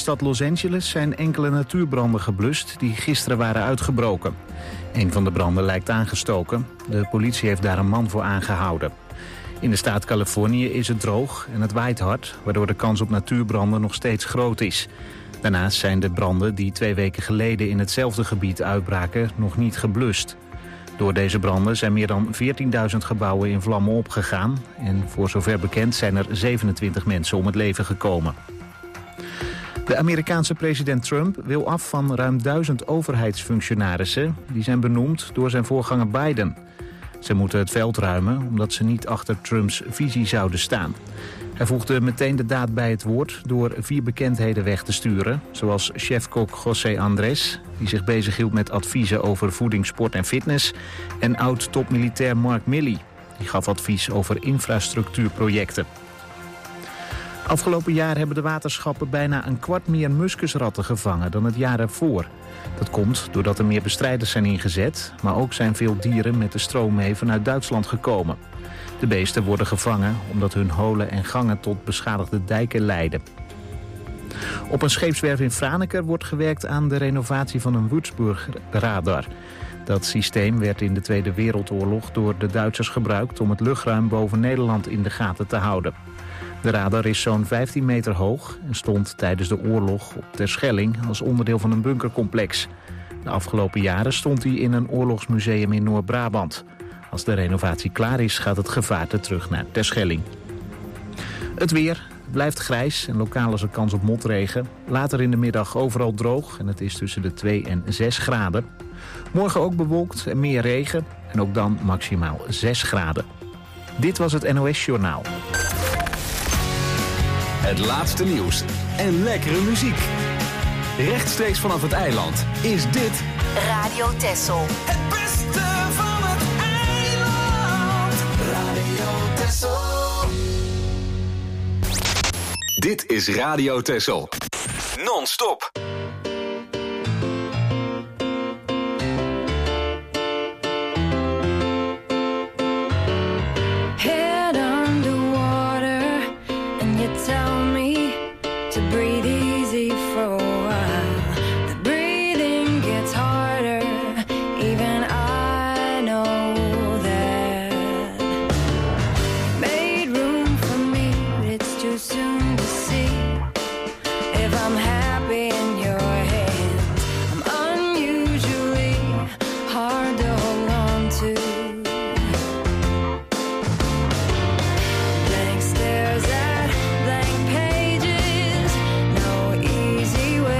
stad Los Angeles zijn enkele natuurbranden geblust die gisteren waren uitgebroken. Een van de branden lijkt aangestoken. De politie heeft daar een man voor aangehouden. In de staat Californië is het droog en het waait hard, waardoor de kans op natuurbranden nog steeds groot is. Daarnaast zijn de branden die 2 weken geleden in hetzelfde gebied uitbraken nog niet geblust. Door deze branden zijn meer dan 14.000 gebouwen in vlammen opgegaan. En voor zover bekend zijn er 27 mensen om het leven gekomen. De Amerikaanse president Trump wil af van ruim 1000 overheidsfunctionarissen. Die zijn benoemd door zijn voorganger Biden. Ze moeten het veld ruimen omdat ze niet achter Trumps visie zouden staan. Hij voegde meteen de daad bij het woord door 4 bekendheden weg te sturen. Zoals chefkok José Andrés, die zich bezighield met adviezen over voeding, sport en fitness. En oud-topmilitair Mark Milley, die gaf advies over infrastructuurprojecten. Afgelopen jaar hebben de waterschappen bijna een kwart meer muskusratten gevangen dan het jaar ervoor. Dat komt doordat er meer bestrijders zijn ingezet, maar ook zijn veel dieren met de stroom mee vanuit Duitsland gekomen. De beesten worden gevangen omdat hun holen en gangen tot beschadigde dijken leiden. Op een scheepswerf in Franeker wordt gewerkt aan de renovatie van een Würzburg-radar. Dat systeem werd in de Tweede Wereldoorlog door de Duitsers gebruikt om het luchtruim boven Nederland in de gaten te houden. De radar is zo'n 15 meter hoog en stond tijdens de oorlog op Terschelling als onderdeel van een bunkercomplex. De afgelopen jaren stond hij in een oorlogsmuseum in Noord-Brabant. Als de renovatie klaar is, gaat het gevaarte terug naar Terschelling. Het weer blijft grijs en lokaal is er kans op motregen. Later in de middag overal droog en het is tussen de 2 en 6 graden. Morgen ook bewolkt en meer regen en ook dan maximaal 6 graden. Dit was het NOS Journaal. Het laatste nieuws en lekkere muziek. Rechtstreeks vanaf het eiland is dit Radio Texel. Het beste van het eiland. Radio Texel. Dit is Radio Texel. Non-stop. Head underwater and you tell me to breathe easy for a while. The breathing gets harder, even I know that. Made room for me, but it's too soon to see if I'm happy in your hands. I'm unusually hard to hold on to. Blank stares at blank pages, no easy way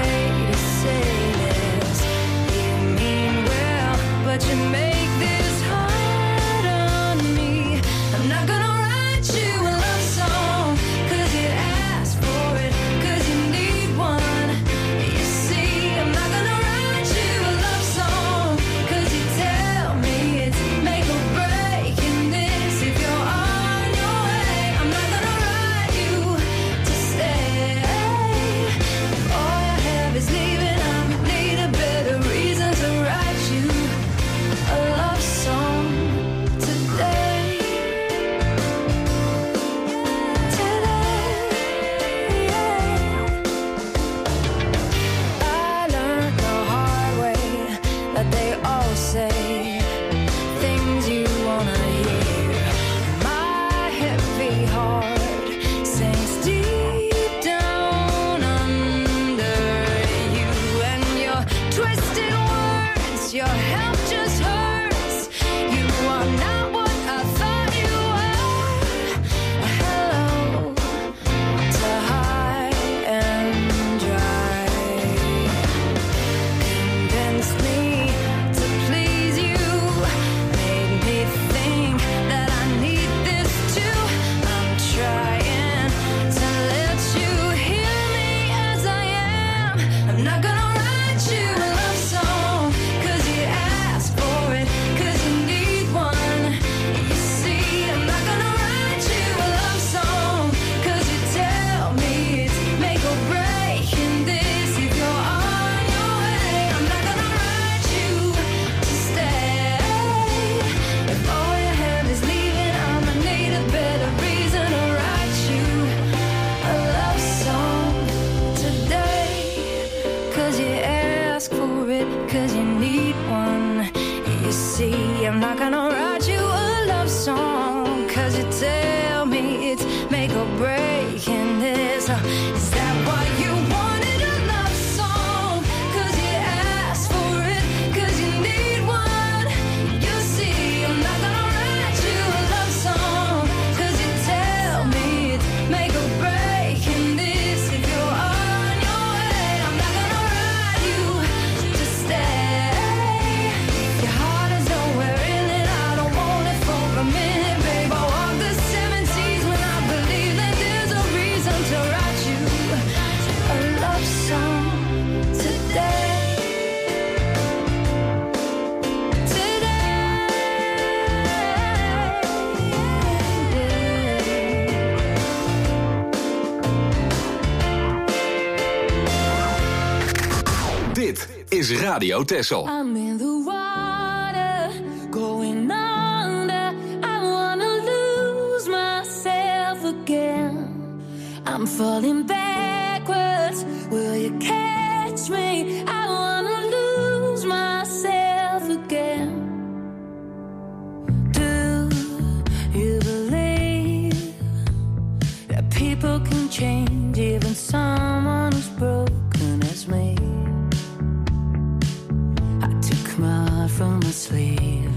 Dit is Radio Texel. I'm in the water, going under. I wanna lose myself again. I'm falling backwards. Will you catch me? I wanna lose myself again. Do you believe that people can change, even someone who's broken as me? I took my heart from my sleeve.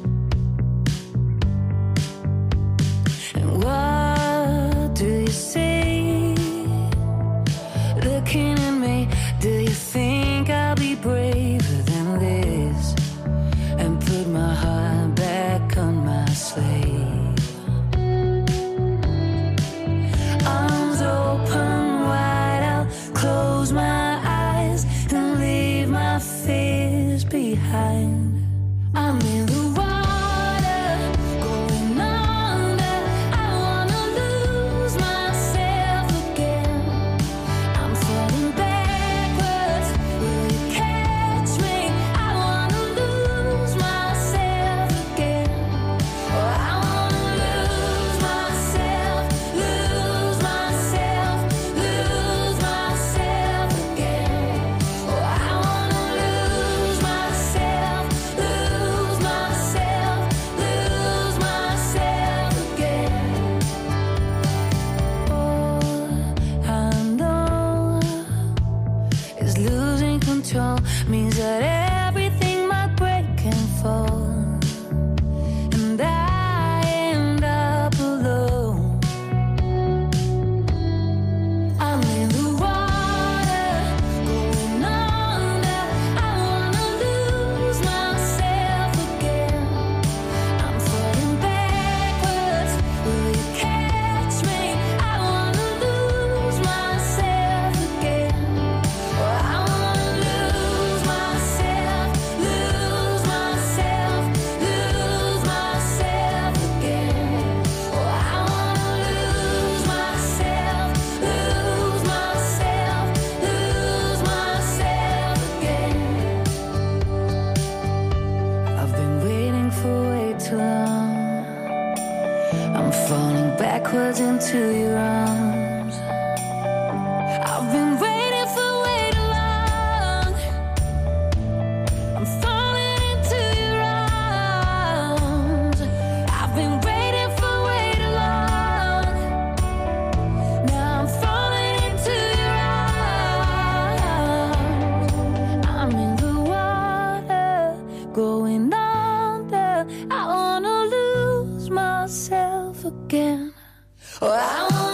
And what do you see? Looking at me, do you think I'll be braver than this? And put my heart back on my sleeve. Arms open wide, I'll close my eyes and leave my fears behind. I'm in the water, going under. I wanna lose myself again. I'm falling backwards. Will you catch me? I wanna lose myself again. Oh, I wanna lose myself, lose myself, lose myself again. Oh, I wanna lose myself, lose myself, lose myself again. All I know is losing control means that everything might break and fall, and I end up alone. I'm in the water, going under. I wanna lose myself again. I'm falling backwards. Will you catch me? I wanna lose myself again. Oh, I wanna lose myself, lose myself, lose myself again. Oh, I wanna lose myself, lose myself, lose myself again. I've been waiting for way too long. I'm falling backwards into your arms. I've been waiting for way too long. I'm falling into your arms. I've been waiting for way too long. Now I'm falling into your arms. I'm in the water, going under. I wanna lose myself again. Oh, I wanna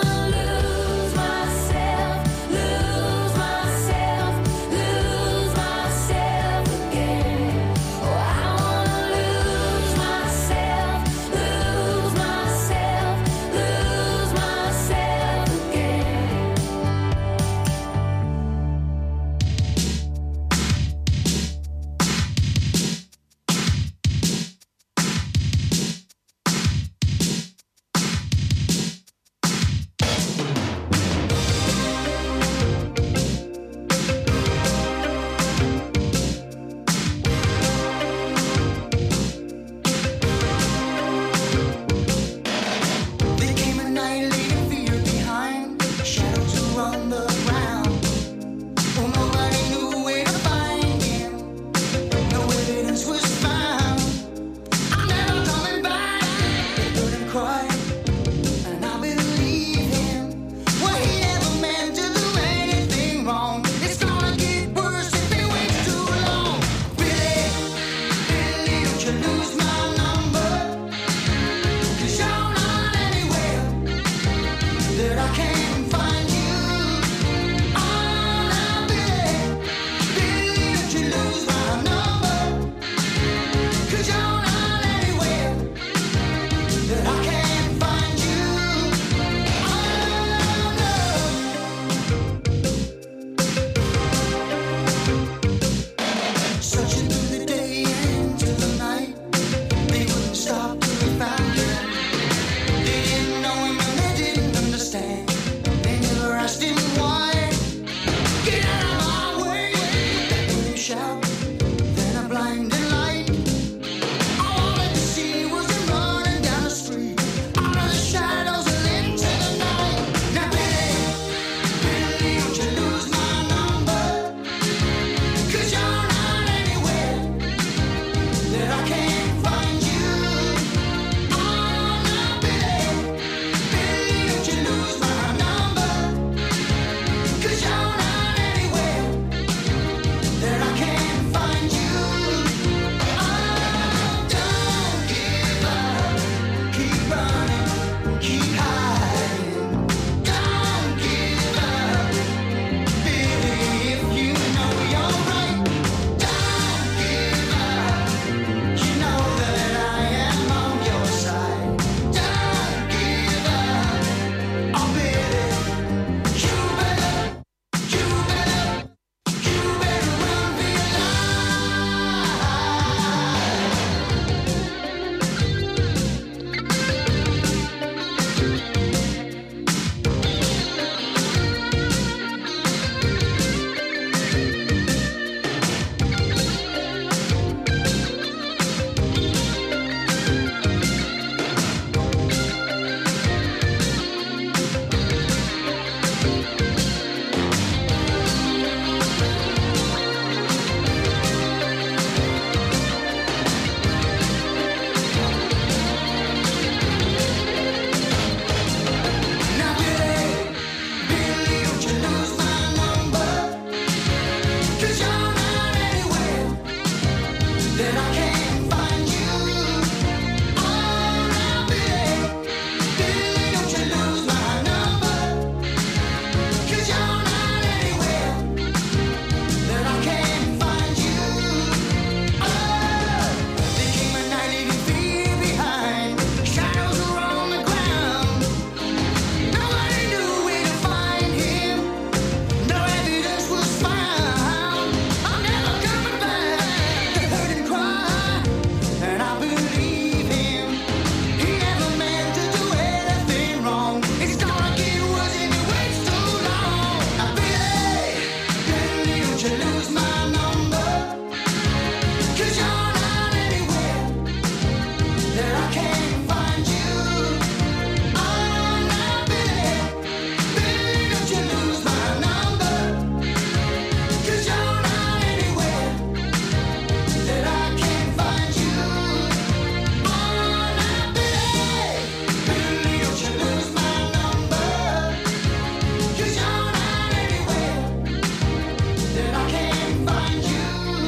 you lose my number? 'Cause you're not anywhere that I can't find you. Oh, now, Billy, Billy, don't you lose my number? 'Cause you're not anywhere that I can't find you. Oh, now, Billy, Billy, don't you lose my number? 'Cause you're not anywhere that I can't find you.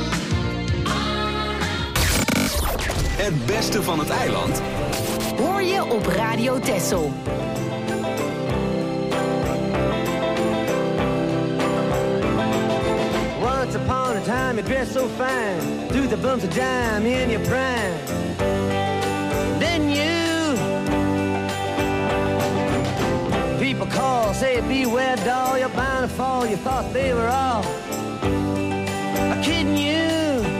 Het beste van het eiland Hoor je op Radio Texel. Once upon a time you dressed so fine, threw the bumps of dime in your prime. Then you, people call, say beware doll, you're bound to fall. You thought they were all kidding you.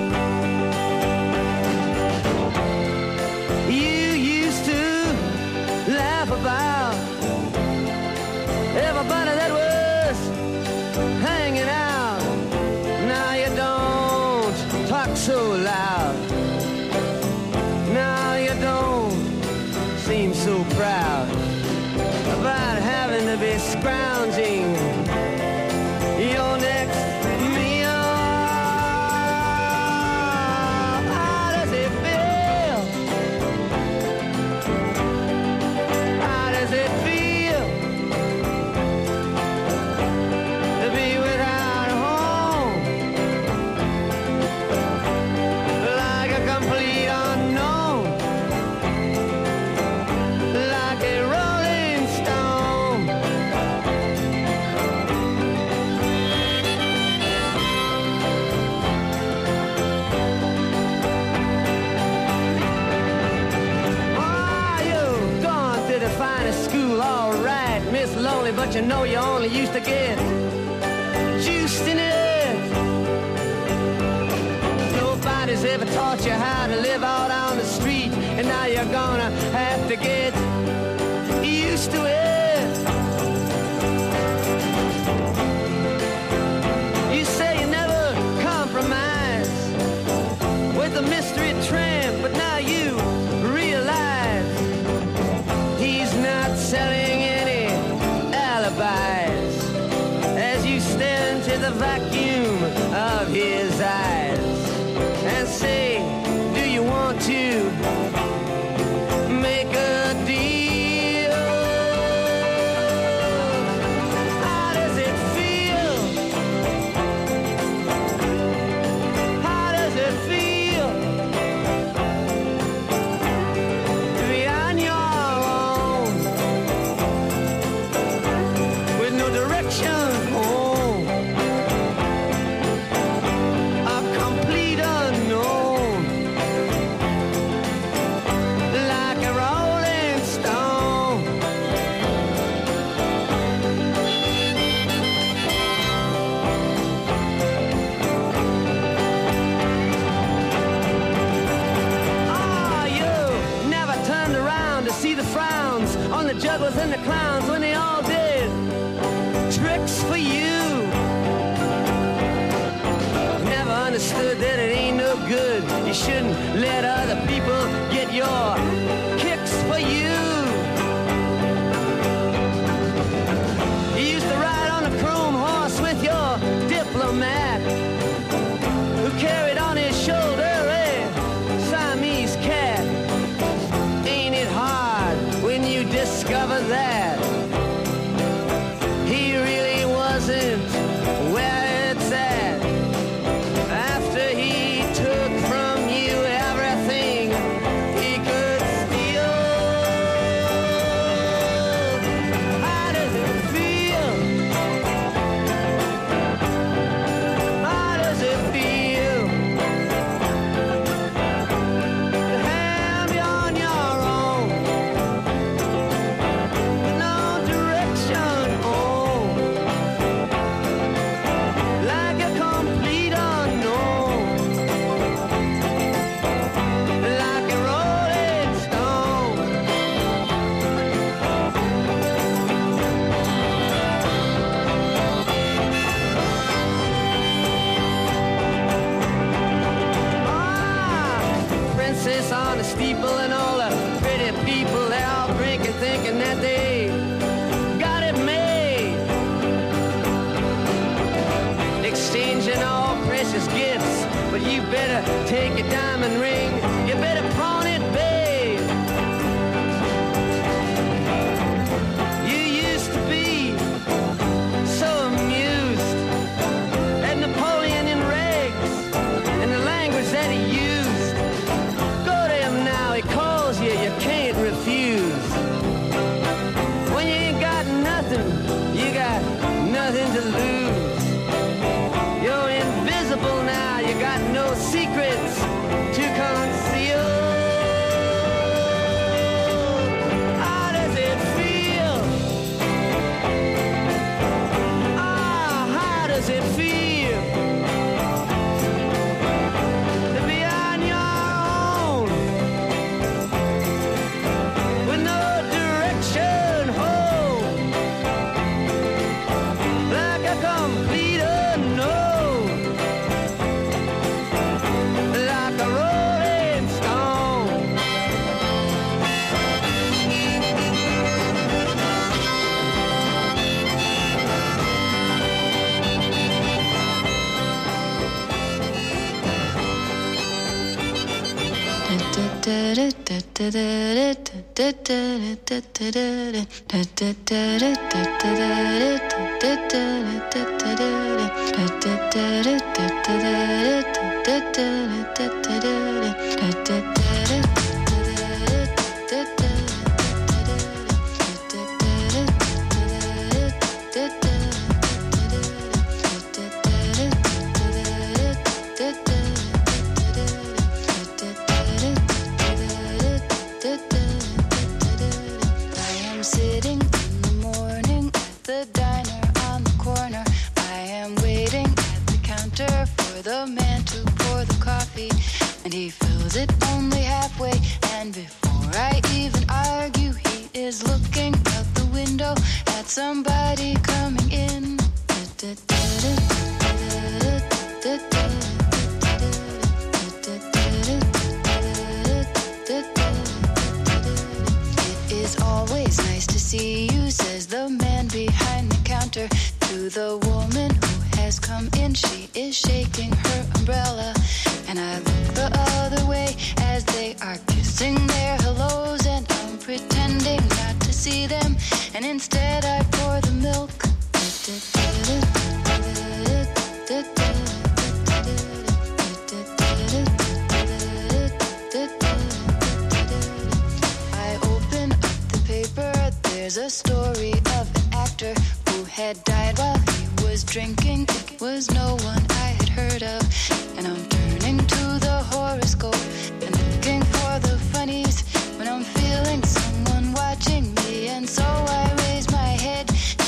You used to laugh about everybody that was hanging out. Now you don't talk so loud. Now you don't seem so proud about having to be scrounging your next meal. How does it feel? How does it feel to be without a home? Like a complete unknown, like a rolling stone. Oh, you've gone to the finest school, all right, Miss Lonely, but you know you only used to get juiced in it. Nobody's ever taught you how to live out on the street, and now you're gonna have to get used to it. You say you never compromise with a mystery tramp, but now you realize he's not selling any alibis as you stare into the vacuum of his eyes and say, do you want to make a deal? How does it feel? How does it feel to be on your own with no direction home? A complete unknown, like a rolling stone. Oh, you never turned around to see the frowns on the jugglers and the clowns when they all did tricks for you. Never understood that it ain't no good. You shouldn't let other people get your kicks for you. You used to ride on a chrome horse with your diplomat, who carried on his shoulder a Siamese cat. Ain't it hard when you discover that he really wasn't where it's at? After he took from you everything he could steal. How does it feel? people and all the pretty people, they're all drinking, thinking that they got it made. Exchanging all precious gifts, but you better take a diamond ring, you better pawn it, babe. You used to be so amused at Napoleon and Regs and the language that he used. Go to him now, he calls you, you can't refuse. When you ain't got nothing, you got nothing to lose. You're invisible now, you got no secrets to conceal. How does it feel? Ah, how does it feel to be on your own with no direction home, like a complete unknown, like a rolling stone? I am sitting in the morning at the diner on the corner. I am waiting at the counter for the man to pour the coffee, and he fills it only halfway. And before I even argue, he is looking out the window at somebody coming in. It is always nice to see you, says the man behind the counter to the woman who has come in. She is shaking her umbrella, and I look the other way as they are kissing their hellos, and I'm pretending not to see them, and instead I pour the milk. I open up the paper, there's a story of an actor who had died while he was drinking. It was no one I had heard of, and I'm turning to the horoscope and looking for the funnies when I'm feeling someone watching me, and so I raise my head.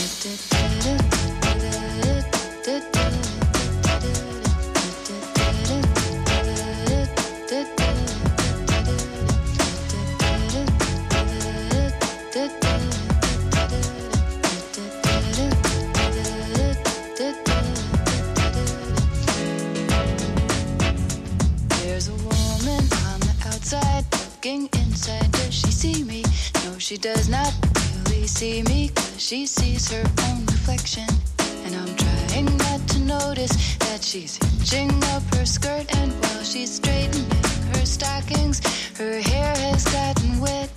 There's a woman on the outside looking inside. Does she see me? No, she does not really see me, 'cause she sees her own reflection. And I'm trying not to notice that she's hitching up her skirt, and while she's straightening her stockings, her hair has gotten wet.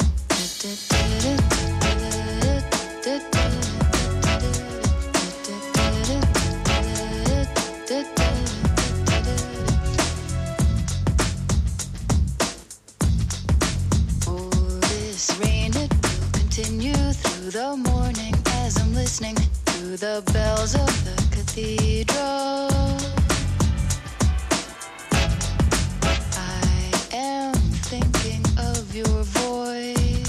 Oh, this rain, it will continue through the morning as I'm listening to the bells of the cathedral. I am thinking of your voice.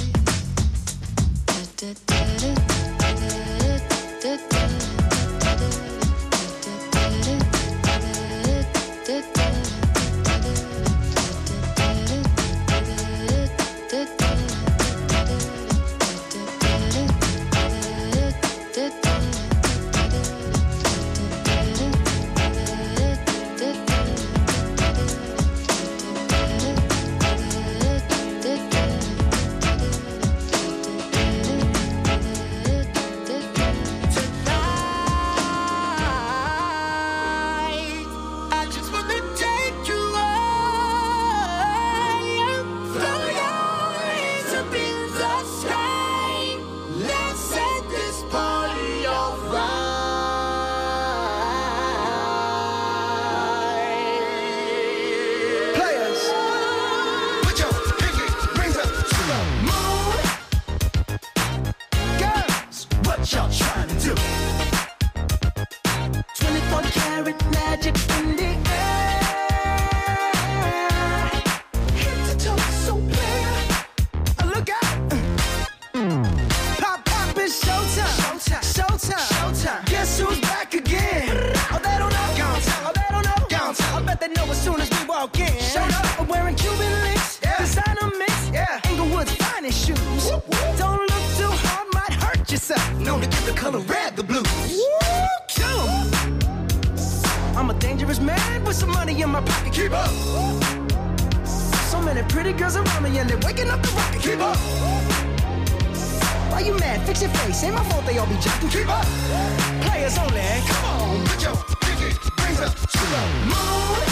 carat magic in the air. Head to toe, so clear. Look out! Pop, pop, it's showtime. Showtime, showtime, showtime. Guess who's back again? Oh, they don't know. Oh, they don't know. I bet they know as soon as we walk in. Showed up. I'm wearing Cuban links. Yeah. Designer mix. Yeah. Inglewood's finest shoes. Whoop, whoop. Don't look too hard, might hurt yourself. Known to give the color red the blues. Woo! I'm a dangerous man with some money in my pocket. Keep up. So many pretty girls around me and they're waking up the rocket. Keep up. Why you mad? Fix your face. Ain't my fault they all be jocking. Keep up. Players only. Come on, put your pinky rings up to the moon.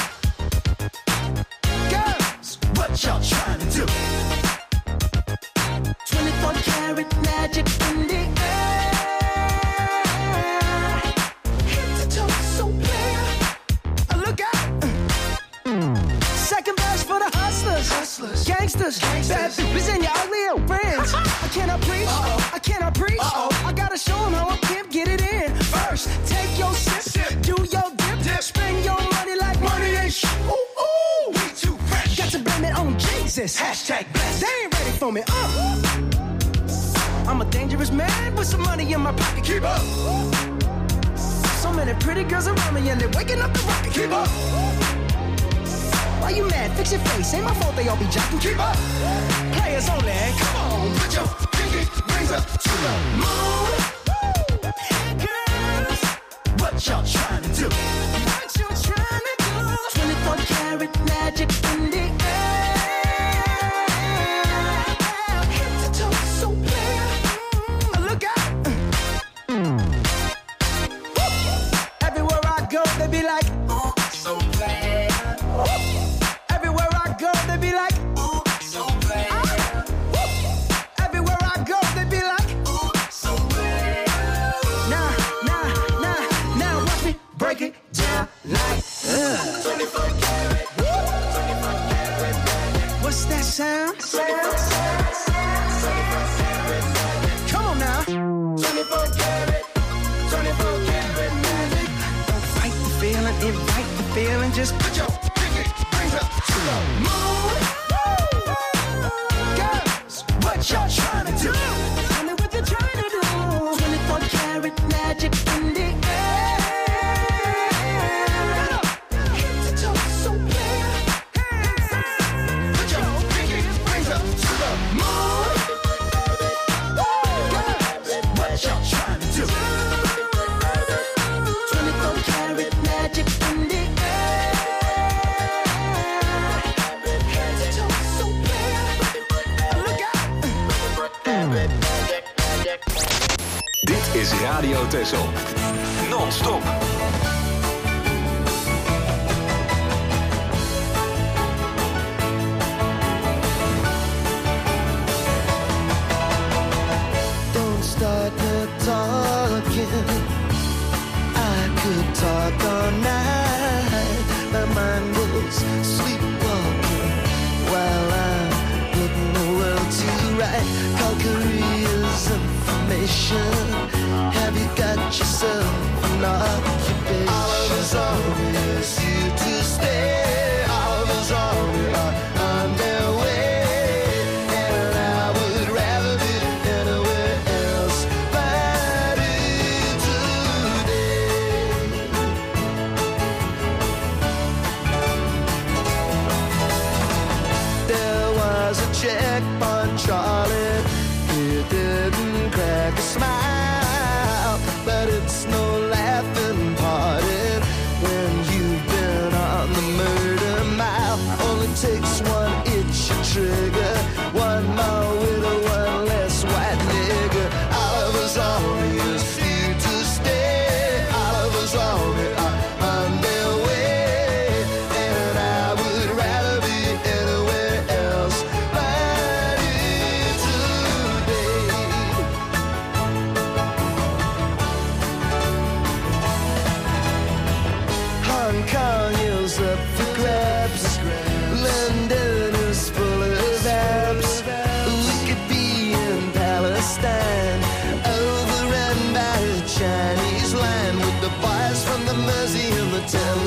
Girls, what y'all trying to do? 24 karat magic in the air. Head to toe, so clear. Look out. Second verse for the hustlers, gangsters, bad bitches and your ugly old friends. I cannot preach, I cannot preach. I gotta show them how a pimp get it in. First, take your sip, do your dip, spend your money like money ain't shit. Ooh, ooh, we too fresh. Got to blame it on Jesus. Hashtag blessed. They ain't ready for me. I'm a dangerous man with some money in my pocket. Keep up. So many pretty girls around me and they're waking up the rocket. Keep up. Why you mad? Fix your face. Ain't my fault they all be jocking. Keep up. Players only. Come on, put your pinky rings up to the moon. Girls, what y'all trying to do? What you trying to do? 24 karat magic in the air. Head to toe, so clear. Look out. Everywhere I go, they be like, oh, so clear. Everywhere I go, they be like, oh, so clear. Everywhere I go, they be like, oh, so clear. Now, watch me break it down like 24 karat. What's that sound? Come on now. 24 karat, 24 karat magic. Don't fight the feeling, invite the feeling. Just put your pinky rings up to the moon. Girls, what y'all trying to do? Tell me what you're trying to do. 24 karat magic in the air. Head to toe, so clear. Put your pinky rings up to the moon. Girls, what y'all trying to do? 24 karat magic in the air. Head to toe, so clear. Look out. Dit is Radio Texel. Non-stop. Don't start the talking. I could talk all night. My mind was sleepwalking while I'm putting the world to right. Call careers information. Have you got yourself an occupation? All of us always here to stay. All of us always are on their way. And I would rather be anywhere else but in today. There was a checkpoint, Charlie. He didn't crack a smile, but it's no laughing party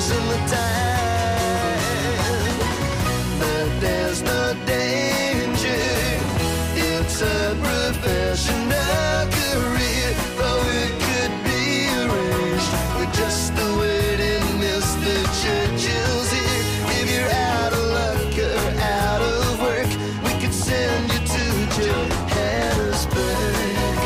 losing the time. But there's no danger. It's a professional career, though it could be arranged with just the waiting list. The Churchill's here. If you're out of luck or out of work, we could send you to Johannesburg.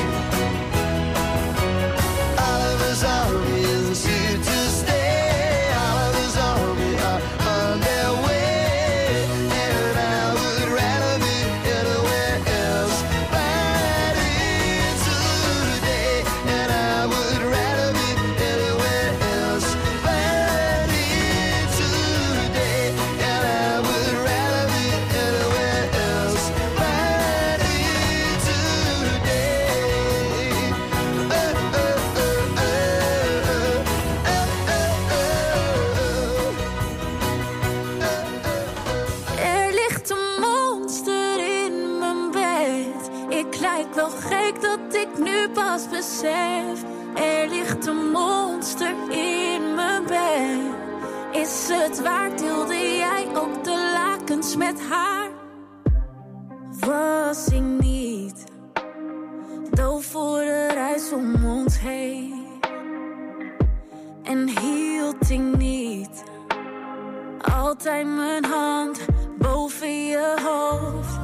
Oliver's Army is here to stay. Oliver's Army are on their way, and I would rather be anywhere else. Fighting today, and I would rather be anywhere else. Fighting today, and I would rather be anywhere else. Fighting today. Er ligt een monster in mijn bed. Ik lijk wel gek dat ik nu pas besef. Er ligt een monster in mijn bed. Is het waar, deelde jij ook de lakens met haar? Was ik niet doof voor de reis om ons heen? En hield ik niet altijd mijn hand boven je hoofd?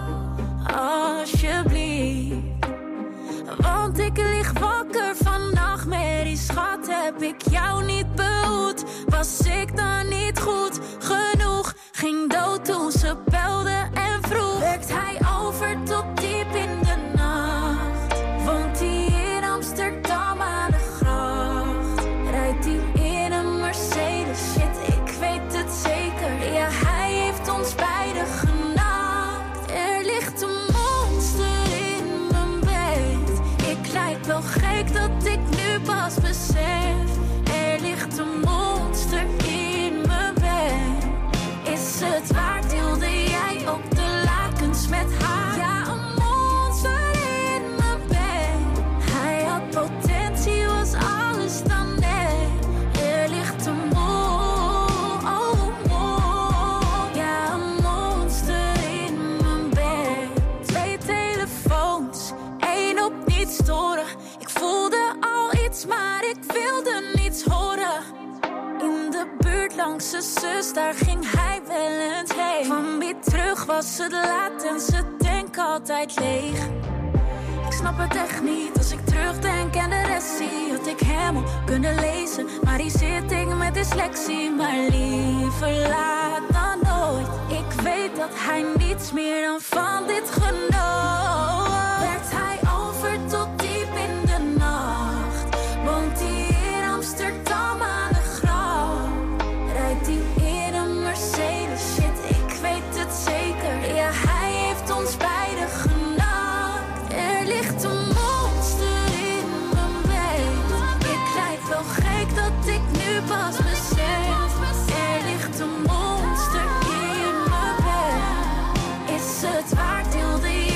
Alsjeblieft, want ik lig wakker van nachtmerries. Schat, heb ik jou niet behoed? Was ik dan niet goed genoeg? Ging dood toen ze belde en vroeg. Werkt hij over tot diep in de nacht? Woont hij in Amsterdam aan de gracht? Rijdt hij in een Mercedes? Shit, ik weet het zeker. Ja, hij heeft ons beiden genakt. Er ligt een monster in mijn bed. Ik lijk wel gek dat ik nu pas besef. Er ligt een monster in mijn bed. Is het waar, deelde jij ook de lakens met haar? Ja, een monster in mijn bed. Hij had potentie, was alles dan net. Er ligt een ja, een monster in mijn bed. 2 telefoons, 1 op niet storen. Ik voelde al iets, maar ik wilde niets horen. In de buurt langs zijn zus, daar ging hij wel eens heen. Kwam weer terug, was het laat en zijn tank altijd leeg. Ik snap het echt niet als ik terugdenk en de rest zie. Had ik hem al kunnen lezen, maar hier zit ik met dyslexie. Maar liever laat dan nooit. Ik weet dat hij niets meer dan van dit genoot. Werkt hij over tot diep in de nacht? Woont hij in Amsterdam aan de gracht? Rijdt hij in een Mercedes? Shit, ik weet het zeker. Ja, hij heeft ons beiden genakt. Er ligt een monster in mijn bed. Ik lijk wel gek dat ik nu pas besef. Er ligt een monster in mijn bed. Is het waar, deelde je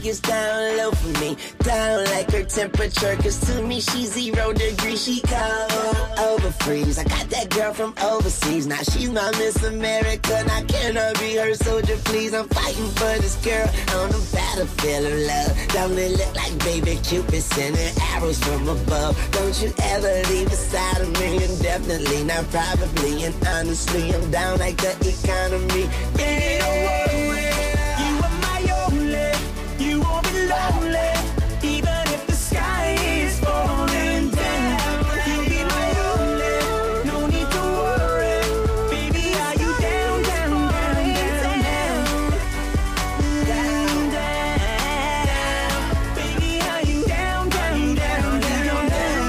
gets down low for me. Down like her temperature, cause to me she's 0 degrees. She cold over freeze. I got that girl from overseas. Now she's my Miss America. Now can I be her soldier, please? I'm fighting for this girl on the battlefield of love. Don't it look like baby Cupid sending arrows from above? Don't you ever leave beside of me, indefinitely, not probably, and honestly, I'm down like the economy. Baby, don't worry, you are my only, you won't be lonely, even if the sky is falling down. You'll be my only, no need to worry, baby, are you down, down, down, down, down, down, down, baby, are you down, down, down, down, down,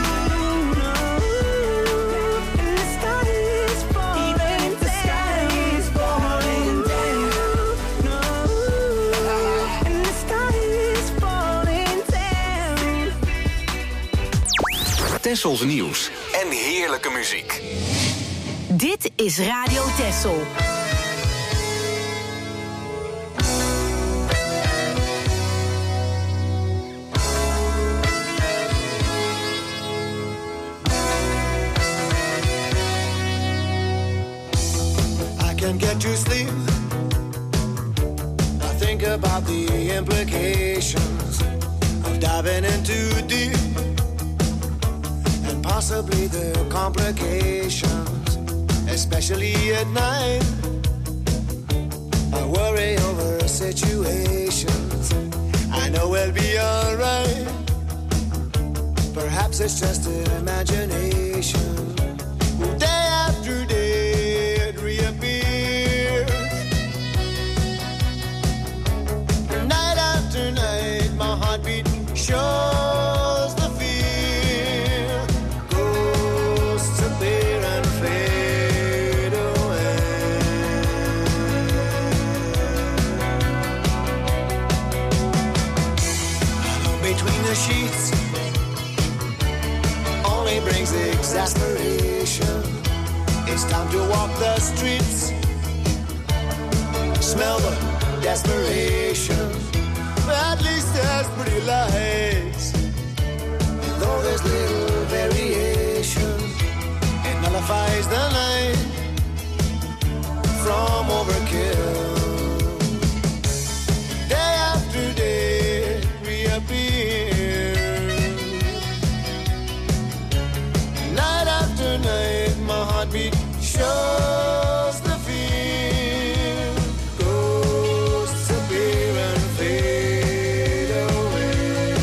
and the sky is falling, even if the sky is falling down, and the sky is falling down. Tessels nieuws en heerlijke muziek. Dit is Radio Tessel. I can't get to sleep. I think about the implications of diving in too deep, and possibly the complications, especially at night. I worry over situations. I know we'll be alright. Perhaps it's just an imagination. Day after day it reappears. Night after night my heartbeat shows the fear. Ghosts appear and fade away. Alone between the sheets only brings exasperation. It's time to walk the streets, smell the desperation. At least there's pretty lights, and though there's little variation, it nullifies the night from overkill. Day after day it reappears. Night after night my heartbeat shows the fear. Ghosts appear and fade away.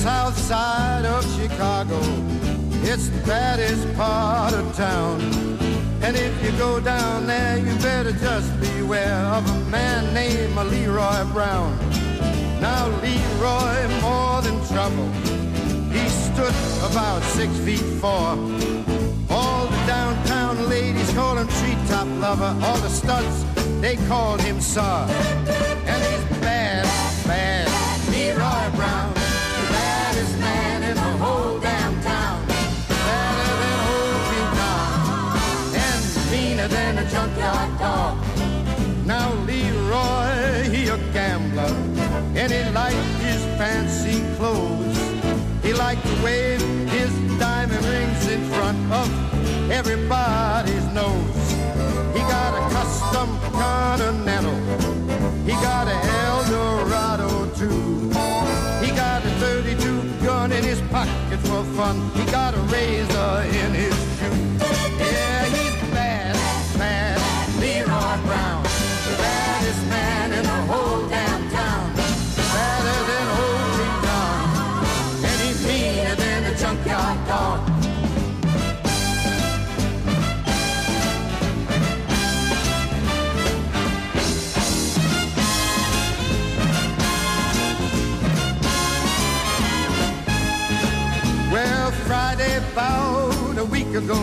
south side of Chicago. It's the baddest part of town. And if you go down there, you better just beware of a man named Leroy Brown. Now Leroy, more than trouble, he stood about 6'4". All the downtown ladies call him treetop lover. All the studs, they called him Sir. And he's bad, bad, Leroy Brown, the baddest man in the whole damn town. Better than old King Kong, and meaner than a junkyard dog. Now Leroy, he a gambler, and he liked his fancy clothes. He liked to wave his diamond rings in front of everybody's nose. He got a custom Continental. He got an Eldorado too. He got a 32 gun in his pocket for fun. He got a razor in his shoe. Yeah, he's bad, bad, Leroy Brown, the baddest man in the whole damn town. Better than old King Kong, and he's meaner than a junkyard dog. Well, Friday about a week ago,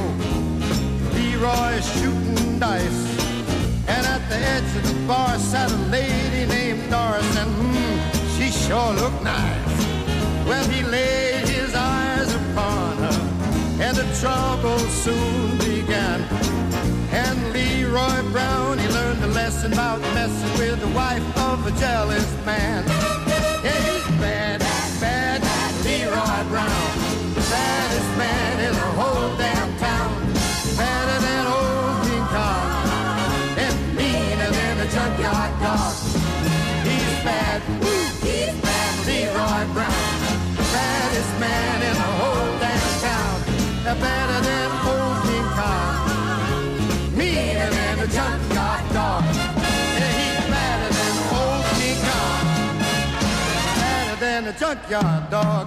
Leroy's shooting dice, and at the edge of the bar sat a lady named Doris, and she sure looked nice. Well, he laid his eyes upon her, and the trouble soon began. And Leroy Brown, he learned a lesson about messing with the wife of a jealous man. Yeah, he's bad, bad, Leroy Brown, the baddest man in the whole damn town. Better than old King Kong, and meaner than a junkyard dog. He's bad, he's bad, Leroy Brown, the baddest man in the whole damn town. Better than old King Kong, meaner than a junkyard dog. Yeah, he's better than old King Kong, better than a junkyard dog.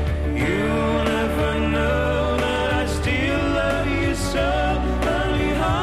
Still love you so, only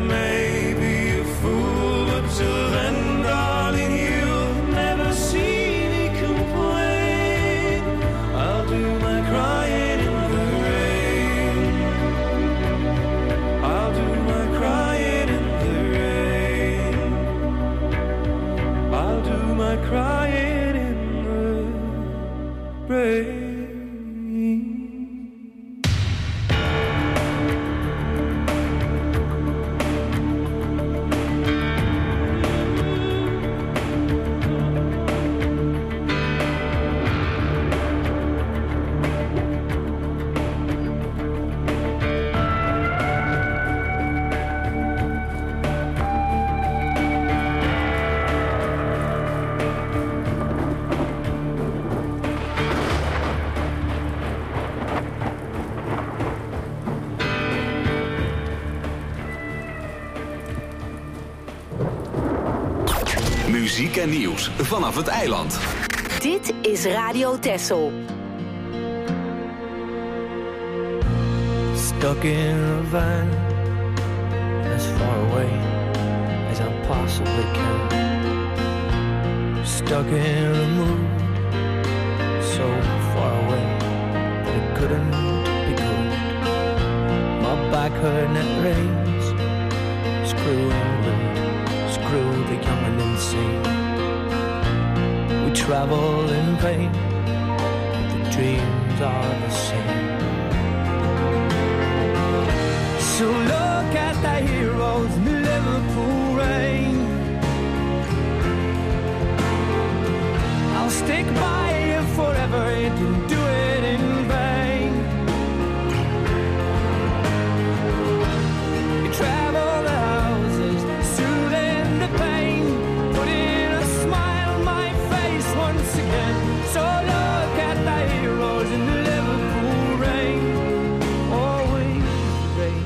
may be a fool, but till then, darling, you'll never see me complain. I'll do my crying in the rain. I'll do my crying in the rain. I'll do my crying in the rain. Muziek en nieuws vanaf het eiland. Dit is Radio Texel. Stuck in a van as far away as I possibly can. Stuck in a mood so far away that it couldn't be good. My back hurt and it rains. Screw England, screw the young and insane. We travel in vain, but the dreams are the same. So look at the heroes in the Liverpool rain. I'll stick by you forever and didn't do it in vain. You travel the houses, soothing the pain, putting a smile on my face once again. So look at the heroes in the Liverpool rain. Always rain.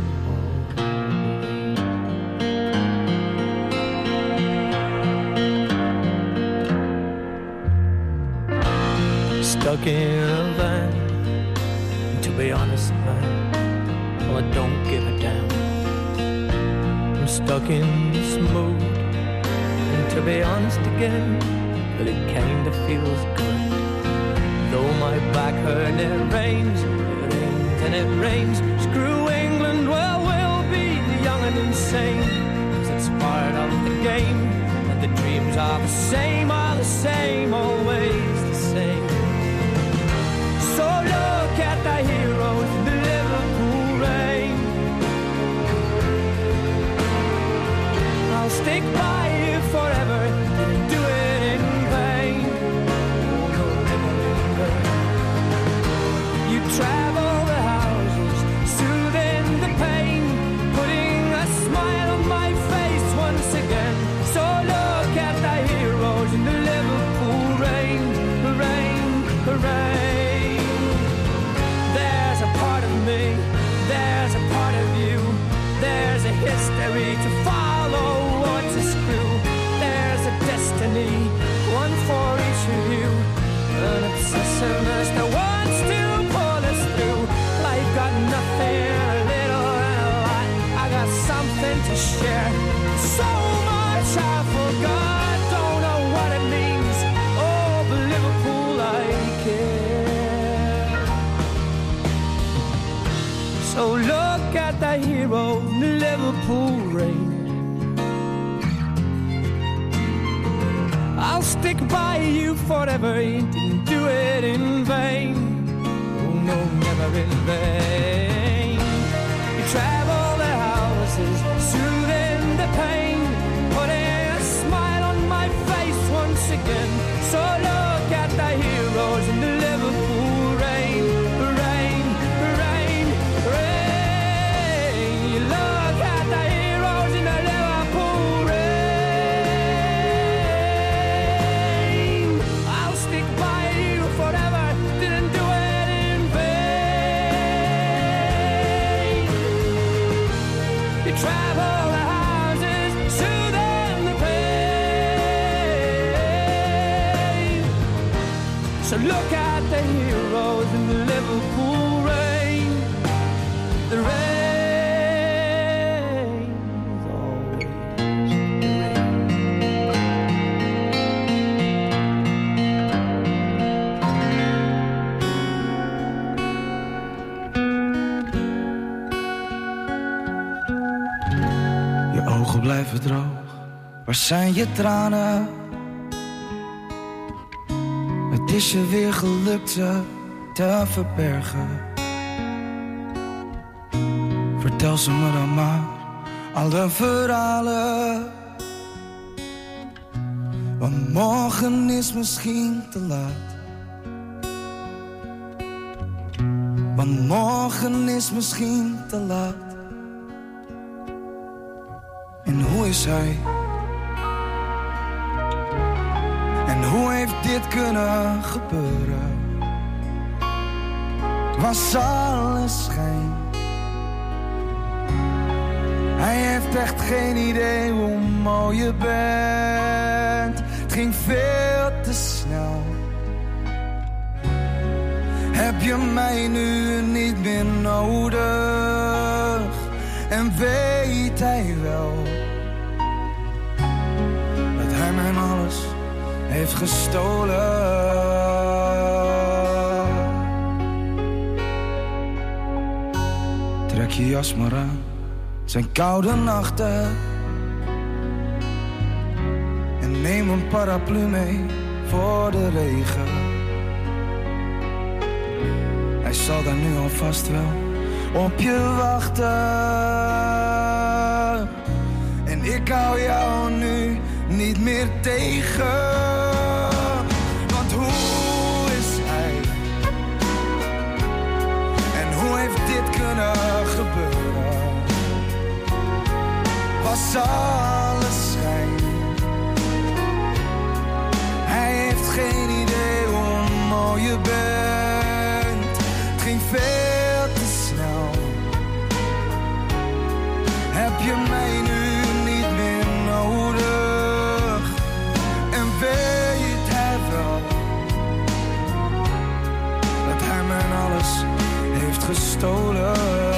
Stuck in a van, to be honest, man, well, I don't give a damn. I'm stuck in this mood, and to be honest again, well, it kinda feels good. Though my back hurt and it rains and it rains. Screw England, well, we'll be young and insane, 'cause it's part of the game, and the dreams are the same, always the same. So look at the heroes in the Liverpool rain. I'll stick by you forever, didn't do it in vain. No, never in vain. You travel the houses, soothing the pain, putting a smile on my face once again. So look at the heroes in the Liverpool rain, rain, rain. There's a part of me, there's a part of you, there's a history to follow or to screw. There's a destiny, one for each of you, an obsessiveness that wants to pull us through. Life got nothing, a little and a lot. I got something to share, so much I forgot, don't know what it means. Oh, but Liverpool, I care. So look at the hero in the Liverpool rain. I'll stick by you forever, didn't do it in vain. Oh no, never in vain. You travel the houses, soothing the pain, putting a smile on my face once again. So look at the heroes in the Liverpool rain, rain, rain, rain. You look at the heroes in the Liverpool rain. I'll stick by you forever, didn't do it in vain. You travel the houses, soothing the pain. So look at the heroes in the Liverpool rain, the rain. ogen blijven droog. Waar zijn je tranen? Het is je weer gelukt ze te verbergen. Vertel ze me dan maar alle verhalen. Want morgen is misschien te laat. Want morgen is misschien te laat. En hoe is hij? En hoe heeft dit kunnen gebeuren? Was alles schijn? Hij heeft echt geen idee hoe mooi je bent. Het ging veel te snel. Heb je mij nu niet meer nodig? En weet hij wel dat hij mijn alles heeft gestolen? Trek je jas maar aan, het zijn koude nachten. En neem een paraplu mee voor de regen. Hij zal daar nu alvast wel op je wachten. En ik hou jou nu niet meer tegen. Want hoe is hij? En hoe heeft dit kunnen gebeuren? Was alles schijn? Hij heeft geen idee hoe mooi je bent. Het ging veel te snel. Heb je mij nu niet meer nodig? En weet hij wel dat hij mijn alles heeft gestolen?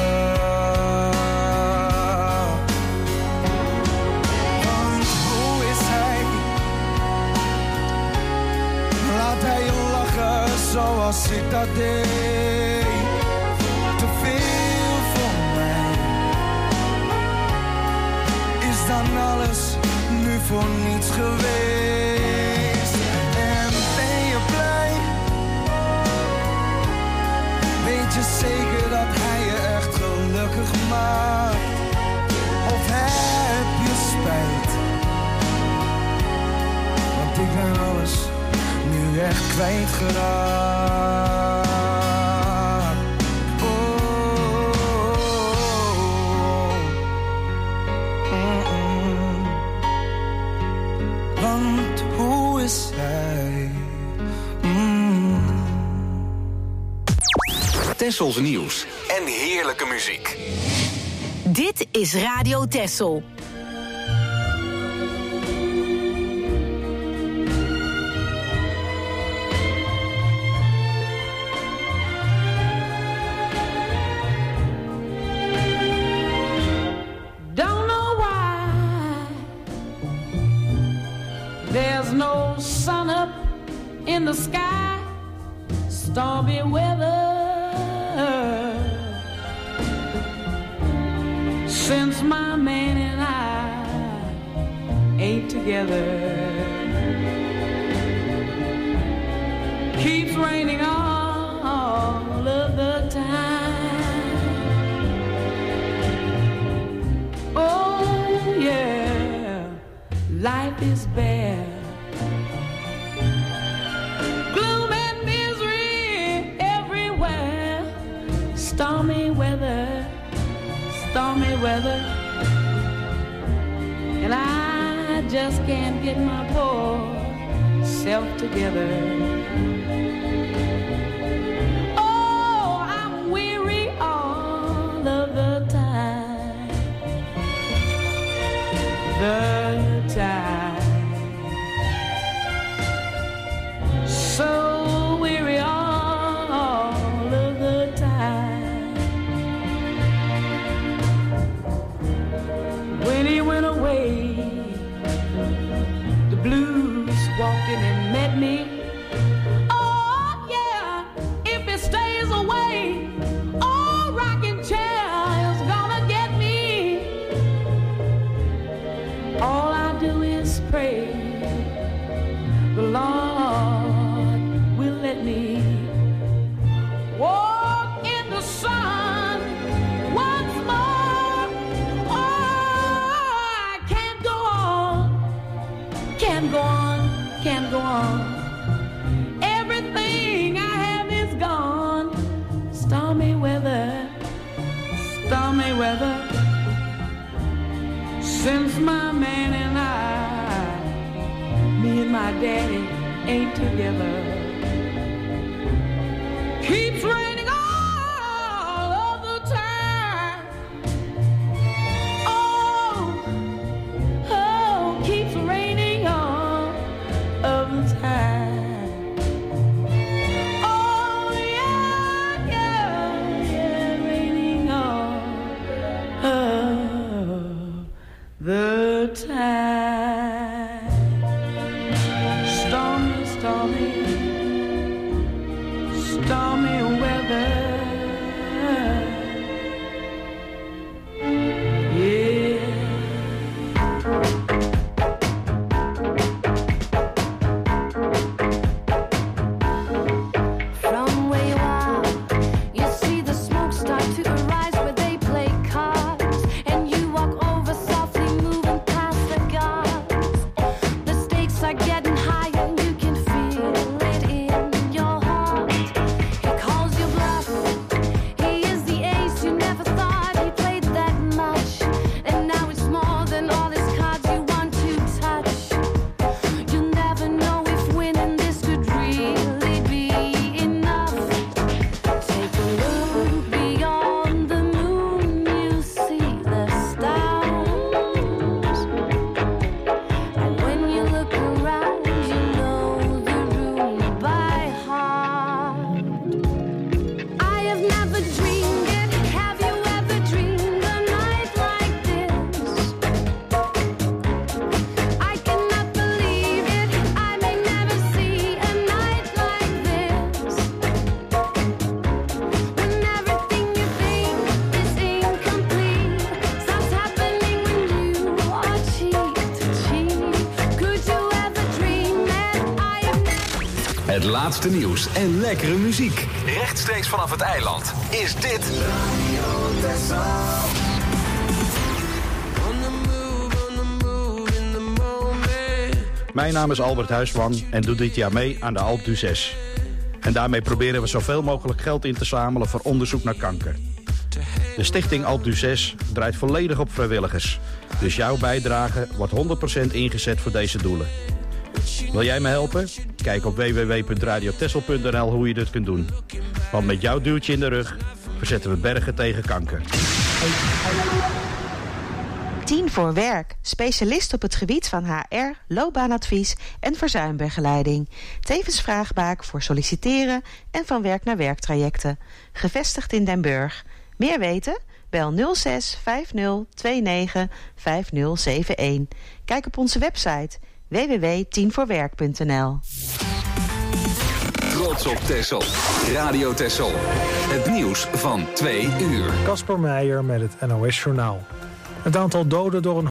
Want hoe is hij? Laat hij je lachen zoals ik dat deed. Te veel voor mij. Is dan alles nu voor niets geweest? En ben je blij? Weet je zeker dat hij je echt gelukkig maakt? Of heb je spijt? Want ik ben alles nu echt kwijtgeraakt. Want hoe is hij? Tessels nieuws en heerlijke muziek. Dit is Radio Tessel. Don't know why there's no sun up in the sky. Stormy weather since my man and I ain't together. Keeps raining all of the time. Oh yeah, life is bare. Gloom and misery everywhere. Stormy weather. Stormy weather, and I just can't get my poor self together. Oh, I'm weary all of the time. The time. So weary all of the time. When he went away, the blues walked in and met me. Oh yeah, if he stays away, oh rocking chair is gonna get me. can't go on, can't go on. Everything I have is gone. Stormy weather, stormy weather. Since my man and me and my daddy ain't together. Keeps raining all of the time. Oh, keeps raining all of the time. Oh, yeah, raining all of the time. Stormy, stormy, stormy weather. Yeah. From where you are, you see the smoke start to arise where they play cards, and you walk over softly, moving past the guards. The stakes are getting higher, you can feel it in your heart. He calls you bluff, he is the ace you never thought he played that much, and now it's more than all his cards you want to touch. You'll never know if winning this could really be enough. Take a look beyond the moon, you see the stars. And when you look around, you know the room by heart. I have never dreamed it. Have you ever dreamed a night like this? I cannot believe it. I may never see a night like this. When everything you think is incomplete starts happening when you are cheek to cheek. Could you ever dream that I have never... Het laatste nieuws en lekkere muziek. Rechtstreeks vanaf het eiland is dit Mijn naam is Albert Huisman en doe dit jaar mee aan de Alpe d'Huez. En daarmee proberen we zoveel mogelijk geld in te zamelen voor onderzoek naar kanker. De stichting Alpe d'Huez draait volledig op vrijwilligers. Dus jouw bijdrage wordt 100% ingezet voor deze doelen. Wil jij me helpen? Kijk op www.radiotessel.nl hoe je dit kunt doen. Want met jouw duwtje in de rug verzetten we bergen tegen kanker. 10 voor werk. Specialist op het gebied van HR, loopbaanadvies en verzuimbegeleiding. Tevens vraagbaak voor solliciteren en van werk naar werktrajecten. Gevestigd in Den Burg. Meer weten? Bel 06 50 29 5071. Kijk op onze website www.10voorwerk.nl. Trots op Texel. Radio Texel. Het nieuws van 2 uur. Kasper Meijer met het NOS Journaal. Het aantal doden door een